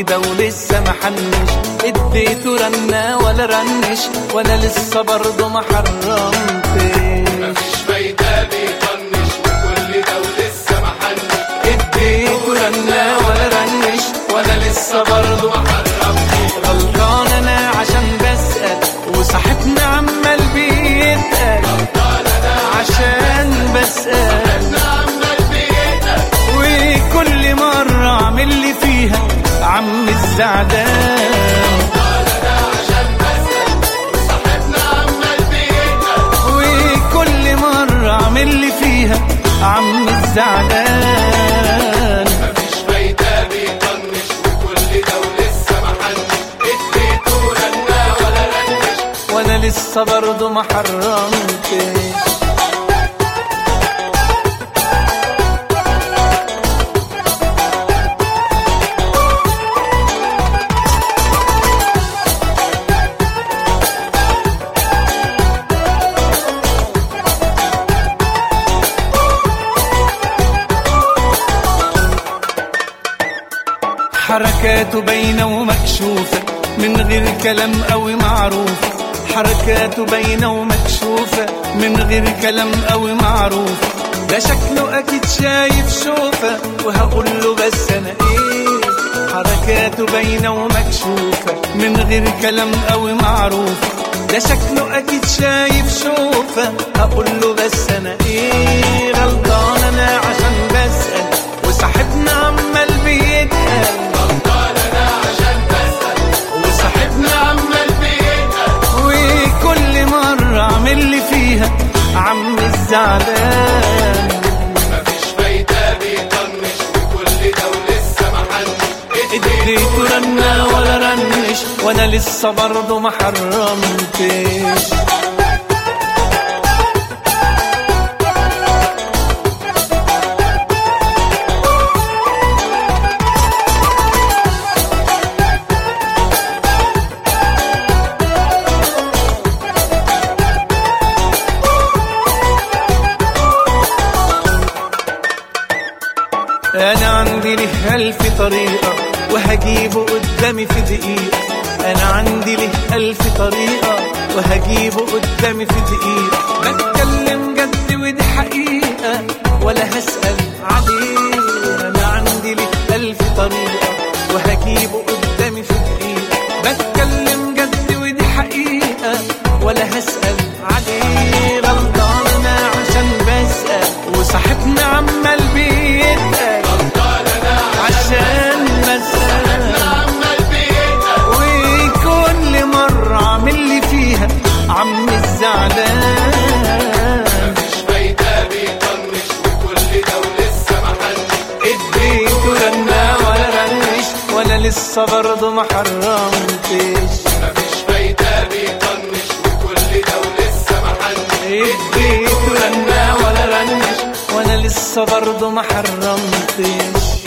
ده ولسه ما حنش، اديته رنة ولا رنش وانا لسه برضه ما حرمتش. مفيش فايدة بيطنش وكل ده ولسه ما حنش، اديته رنة ولا رنش وانا لسه برضه ما حرمتش. غلطان انا عشان بسأل وصاحبنا عمال بيتقل، غلطان انا عشان بسأل صاحبنا عمال بيتقل، وكل مرة اعمل لي فيها عم الزعلان. غلطان انا عشان بسأل وصاحبنا عمال بيتقل، وكل مرة اعمل لي فيها عم الزعلان. مفيش فايدة بيطنش وكل ده ولسه ما حنش، اديته رنة ولا رنش وانا لسه برضه ما حرمتش. حركاته باينة ومكشوفة من غير كلام قوي معروف، حركاته باينة ومكشوفة من غير كلام قوي معروف. ده شكله أكيد شايف شوفة وهقول له بس أنا إيه. حركاته باينة ومكشوفة من غير كلام قوي معروف. ده شكله أكيد شايف شوفة هقول له بس أنا إيه. غلطان أنا عشان بسأل وصاحبنا عمال بيتقل، غلطان انا عشان بسأل وصاحبنا عمال بيتقل، وكل مرة اعمل لي فيها عم الزعلان. مفيش فايدة بيطنش وكل ده ولسه ما حنش، اديته رنة ولا رنش وانا لسه برضه ما حرمتش. أنا عندي له 1000 طريقة وهجيبه قدامي في دقيقة. أنا عندي له 1000 طريقة وهجيبه قدامي في دقيقة. بتكلم جد ودي حقيقة ولا هسأل عليه. أنا عندي له 1000 طريقة وهجيبه قدامي في دقيقة. بتكلم جد ودي حقيقة ولا هسأل عليه. غلطان أنا عشان بسأل وصاحبنا عمال بيتقل، عشان بسأل عمال بيتقل، وكل مرة اعمل لي فيها عم الزعلان. مفيش فايدة بيطنش وكل ده ولسه ما حنش، اديته رنة ولا رنش وانا لسه برضه ما حرمتش. مفيش فايدة بيطنش وكل ده ولسه ما حنش، اديته رنة ولا رنش وانا لسه برضه ما حرمتش.